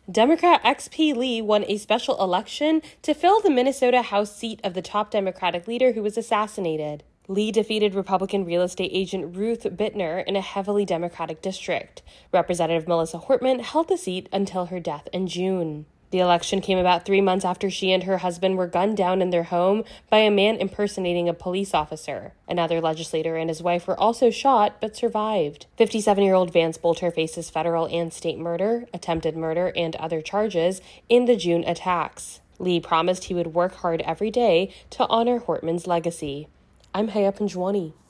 Democrat XP Lee won a special election to fill the Minnesota House seat of the top Democratic leader who was assassinated. Lee defeated Republican real estate agent Ruth Bittner in a heavily Democratic district. Representative Melissa Hortman held the seat until her death in June. The election came about 3 months after she and her husband were gunned down in their home by a man impersonating a police officer. Another legislator and his wife were also shot but survived. 57-year-old Vance Bolter faces federal and state murder, attempted murder, and other charges in the June attacks. Lee promised he would work hard every day to honor Hortman's legacy. I'm Haya Panjwani.